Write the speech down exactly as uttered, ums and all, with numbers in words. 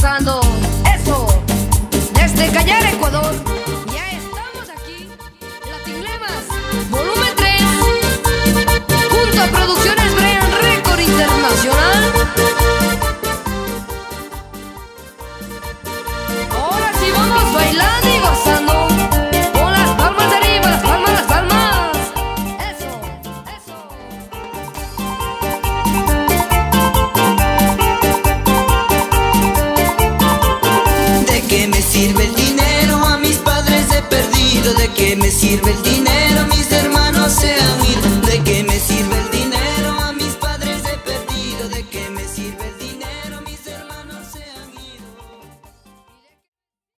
gozando. Eso, desde Callar, Ecuador. Ya estamos aquí, Latinlemas, volumen tres, junto a Producciones Brian Record Internacional. Ahora sí vamos bailando y gozando. Con las palmas arriba, las palmas, las palmas. Eso, eso. ¿De qué me sirve el dinero? A mis padres he perdido. ¿De qué me sirve el dinero?